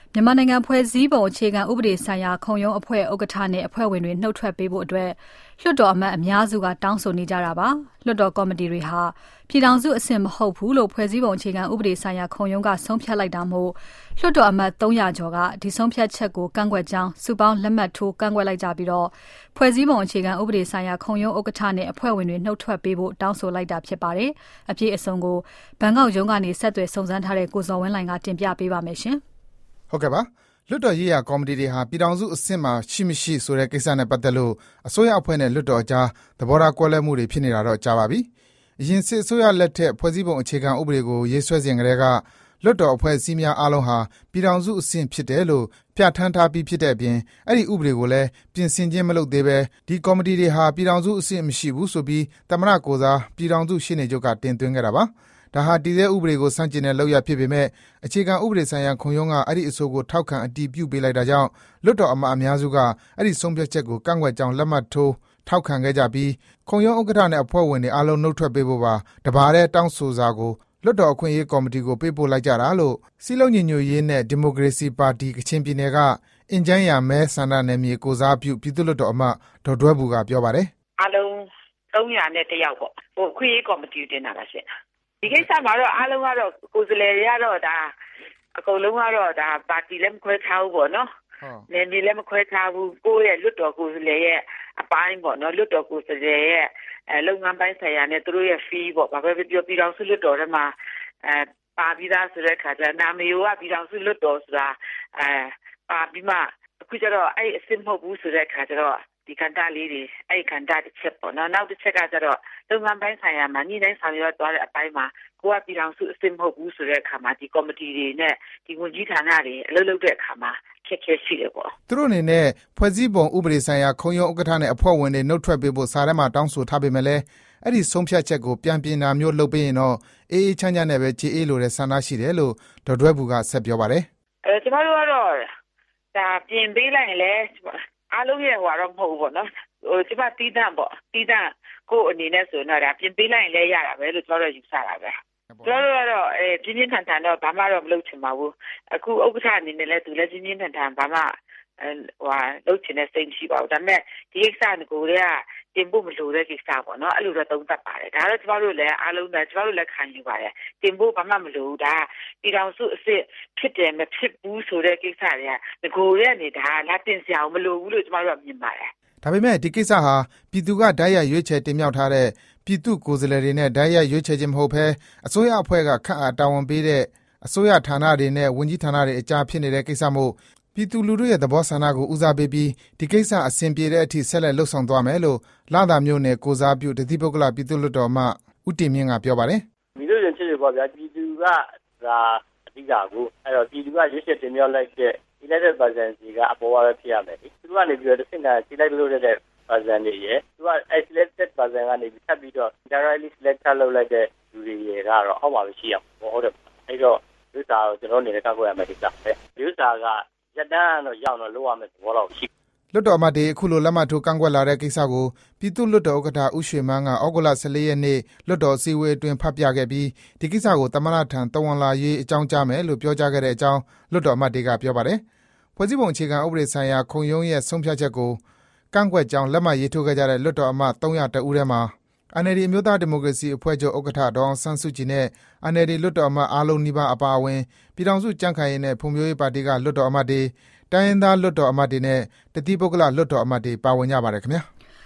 မြန်မာနိုင်ငံဖွဲ့စည်းပုံအခြေခံဥပဒေဆိုင်ရာခုံရုံးအဖွဲ့ဥက္ကဋ္ဌနဲ့အဖွဲ့ဝင်တွေနှုတ်ထွက်ပေးဖို့အတွက်လွှတ်တော်အမတ်အများစုကတောင်းဆိုနေကြတာပါ။လွှတ်တော်ကော်မတီတွေဟာပြည်ထောင်စုအဆင့်မဟုတ်ဘူးလို့ဖွဲ့စည်းပုံအခြေခံဥပဒေဆိုင်ရာခုံရုံးကဆုံးဖြတ်လိုက်တာမို့လွှတ်တော်အမတ်300ကျော်ကဒီဆုံးဖြတ်ချက်ကိုကန့်ကွက်ကြောင်းစုပေါင်းလက်မှတ်ထိုးကန့်ကွက်လိုက်ကြပြီးတော့ဖွဲ့စည်းပုံအခြေခံဥပဒေဆိုင်ရာခုံရုံးဥက္ကဋ္ဌနဲ့အဖွဲ့ဝင်တွေနှုတ်ထွက်ပေးဖို့တောင်းဆိုလိုက်တာဖြစ်ပါတယ်။အပြည့်အစုံကိုဘန်ကောက်ရုံးကနေဆက်သွယ်စုံစမ်းထားတဲ့ကိုဇော်ဝင်းလှိုင်ကတင်ပြပေးပါမယ်ရှင်။ဟုတ်ကဲ့ပါလွှတ်တော်ရေးရာကော်မတီတွေဟာပြည်ထောင်စုအဆင့်မှာရှိမရှိဆိုတဲ့ကိစ္စနဲ့ပတ်သက်လို့အစိုးရအဖွဲ့နဲ့လွှတ်တော်ကြားသဘောထားကွဲလွဲမှုတွေဖြစ်နေတာတော့ကြာပါပြီ။အရင်စစ်အစိုးရလက်ထက်ဖွဲ့စည်းပုံအခြေခံဥပဒေကိုရေးဆွဲစဉ်ကတည်းကလွှတ်တော်အဖွဲ့အစည်းများအားလုံးဟာပြည်ထောင်စုအဆင့်ဖြစ်တယ်လို့ပြဋ္ဌာန်းထားပြီးဖြစ်တဲ့အပြင်အဲ့ဒီဥပဒေကိုလည်းပြင်ဆင်ခြင်းမလုပ်သေးဘဲဒီကော်မတီတွေဟာပြည်ထောင်စုအဆင့်မရှိဘူးဆိုပြီးသမ္မတကိုယ်စားပြည်ထောင်စုရှေ့နေချုပ်ကတင်သွင်းခဲ့တာပါ။ဒါဟာတည်ဆဲဥပဒေကိုစန့်ကျင်တဲ့လုပ်ရဖြစ်ပေမဲ့အခြေခံဥပဒေဆိုင်ရာခုံရုံးကအဲ့ဒီအဆိုကိုထောက်ခံအတည်ပြုပေးလိုက်တာကြောင့်လွှတ်တော်အမတ်အများစုကအဲ့ဒီဆုံးဖြတ်ချက်ကိုကန့်ကွက်ကြောင်းလက်မှတ်ထိုးထောက်ခံခဲ့ကြပြီးခုံရုံးဥက္ကဋ္ဌနဲ့အဖွဲ့ဝင်တွေအားလုံးနှုတ်ထွက်ပေးဖို့ပါတပါးတဲ့တောင်းဆိုစာကိုလွှတ်တော်အခွင့်အရေးကော်မတီကိုပေးပို့လိုက်ကြတာလို့စီလုံးညီညွတ်ရေးနဲ့ဒီမိုကရေစီပါတီကချင်ပြည်နယ်ကအင်ဂျန်ယာမဲဆန္ဒနယ်မြေကိုစားပြုပြည်သူ့လွှတ်တော်အမတ်ဒေါ်ဒွဲဘူကပြောပါတယ်အားလုံး300နဲ့တယောက်ပေါ့ခွင့်ရေးကော်မတီတင်တာပါရှင်ဒီကိစ္စမှာတော့အားလုံးကတော့ကိုယ်စားလှယ်တွေကတော့ဒါအကုန်လုံးကတော့ဒါပါတီလည်းမခွဲထားဘူးပေါ့နော်။နယ်မြေလည်းမခွဲထားဘူးကိုယ့်ရဲ့လွတ်တော်ကိုယ်စားလှယ်ရဲ့အပိုင်းပေါ့နော်လွတ်တော်ကိုယ်စားလှယ်ရဲ့လုပ်ငန်းပိုင်းဆိုင်ရာနဲ့သူတို့ရဲ့ fee ပေါ့ဘာပဲပြောပြည်တော်စုလွတ်တော်ထဲမှာပါပြီးသားဆိုတဲ့ခါကျနာမည်ကပြည်တော်စုလွတ်တော်ဆိုတာပါပြီးမှအခုကျတော့အဲ့အစ်စ်မဟုတ်ဘူးဆိုတဲ့ခါကျတော့ဒီခန္ဓာလေးတွေအဲ့ခန္ဓာတစ်ချက်ပေါ့နော်နောက်တစ်ချက်ကကျတော့လုပ်ငန်းပိုင်းဆိုင်ရာမှာညှိနှိုင်းဆောင်ရွက်သွားတဲ့အပိုင်းမှာကိုကပြည်ထောင်စုအစစ်မဟုတ်ဘူးဆိုတဲ့အခါမှာဒီကော်မတီတွေနဲ့ဒီဝန်ကြီးဌာနတွေအလုပ်လုပ်တဲ့အခါမှာခက်ခဲရှိတယ်ပေါ့သူတို့အနေနဲ့ဖွဲ့စည်းပုံဥပဒေဆိုင်ရာခုံရုံးဥက္ကဋ္ဌနဲ့အဖွဲ့ဝင်တွေနှုတ်ထွက်ပေးဖို့စာထဲမှာတောင်းဆိုထားပေမဲ့လည်းအဲ့ဒီဆုံးဖြတ်ချက်ကိုပြန်ပြင်တာမျိုးလုပ်ပေးရင်တော့အေးအေးချမ်းချမ်းနဲ့ပဲခြေအေးလိုတဲ့ဆန္ဒရှိတယ်လို့ဒေါ်ဒွဲဘူကဆက်ပြောပါတယ်ကျမတို့ကတော့ဒါပြင်ပေးလိုက်ရင်လည်းအားလုံးရဲ့ဟိုတော့မဟုတ်ဘူးပေါ့နော်ကျမတီးတန့်ပေါ့တီးတန့်ကိုအနေနဲ့ဆိုတော့ဒါပြင်ပေးလိုက်ရင်လည်းရတာပဲလို့ကျမတို့ယူဆတာပဲကျမတို့ကတော့ပြင်းပြင်းထန်ထန်တော့ဘာမှတော့မလုပ်ချင်ပါဘူးအခုဥက္ကဋ္ဌအနေနဲ့လည်းသူလည်းပြင်းပြင်းထန်ထန်ဘာမှလုပ်ချင်တဲ့စိတ်ရှိပါဘူးဒါပေမဲ့ဒီကိစ္စကိုလည်းတင်ဖို့မလိုတဲ့ကိစ္စပေါ့နော်အဲ့လိုတော့သုံးသပ်ပါတယ်ဒါတော့ကျမတို့လည်းအားလုံးကျမတို့လည်းခံယူပါတယ်တင်ဖို့ဘာမှမလိုဘူးဒါပြည်ထောင်စုအစ်စ်ဖြစ်တယ်မဖြစ်ဘူးဆိုတဲ့ကိစ္စတွေကငိုရဲနေတာလာတင်စရာမလိုဘူးလို့ကျမတို့ကမြင်ပါတယ်ဒါပေမဲ့ဒီကိစ္စဟာပြည်သူကဓာတ်ရိုက်ရွေးချယ်တင်မြှောက်ထားတဲ့ပြည်သူကိုယ်စားလှယ်တွေနဲ့ဓာတ်ရိုက်ရွေးချယ်ခြင်းမဟုတ်ဘဲအစိုးရအဖွဲ့ကခန့်အပ်တာဝန်ပေးတဲ့အစိုးရဌာနတွေနဲ့ဝန်ကြီးဌာနတွေအကြားဖြစ်နေတဲ့ကိစ္စမို့ပြည်သူလူထုရဲ့သဘောဆန္ဒကိုဦးစားပေးပြီးဒီကိစ္စအဆင်ပြေတဲ့အထိဆက်လက်လှုပ်ဆောင်သွားမယ်လို့လသာမျိုးနယ်ကိုစားပြုတတိပုဂ္ဂလပြည်သူ့လွှတ်တော်မှဦးတင်မြင့်ကပြောပါတယ်မိတို့ရင်ချစ်ရပါဗျာပြည်သူကဒါအဓိကကိုအဲ့တော့ပြည်သူကရွေးချယ်တင်မြှောက်လိုက်တဲ့ elected person တွေကအပေါ်ပါပဲဖြစ်ရမယ်လေသူကနေပြီးတော့တစ်ဆင့်ကခြေလိုက်လို့တဲ့ person တွေရဲ့သူက selected person ကနေပြီးထပ်ပြီးတော့ directly select လုပ်လိုက်တဲ့လူတွေရဲ့ကတော့အောက်ပါပဲရှိအောင်ဟုတ်တယ်အဲ့တော့ဒီစာကိုကျွန်တော်အနေနဲ့ကောက်ွက်ရမယ်ဒီစာပဲဒီစာကရတန်းတော့ရောက်တော့လောက်ရမယ်သဘောတော့ရှိလွှတ်တော်အမတ်တွေအခုလိုလက်မှတ်ထိုးကန့်ကွက်လာတဲ့ကိစ္စကိုပြည်သူ့လွှတ်တော်ဥက္ကဋ္ဌဦးရွှေမန်းကဩဂုတ်လ14ရက်နေ့လွှတ်တော်အစည်းအဝေးအတွင်းဖတ်ပြခဲ့ပြီးဒီကိစ္စကိုသမ္မတထံတဝန်လာရေးအကြောင်းကြားမယ်လို့ပြောကြားခဲ့တဲ့အကြောင်းလွှတ်တော်အမတ်တွေကပြောပါတယ်။ဖွဲ့စည်းပုံအခြေခံဥပဒေဆိုင်ရာခုံရုံးရဲ့ဆုံးဖြတ်ချက်ကိုကန့်ကွက်ကြောင်းလက်မှတ်ရေးထိုးခဲ့ကြတဲ့လွှတ်တော်အမတ်300ဦးထဲမှာ NLD အမျိုးသားဒီမိုကရေစီအဖွဲ့ချုပ်ဥက္ကဋ္ဌဒေါအောင်ဆန်းစုကြည်နဲ့ NLD လွှတ်တော်အမတ်အားလုံးနီးပါးအပါအဝင်ပြည်ထောင်စုကြံ့ခိုင်ရေးနဲ့ဖွံ့ဖြိုးရေးပါတီကလွှတ်တော်အမတ်တွေတိုင်းရင်းသားလွှတ်တော်အမတ်တွေနဲ့တတိပုဂ္ဂလလွှတ်တော်အမတ်တွေပါဝင်ကြပါတယ်ခင်ဗျာ။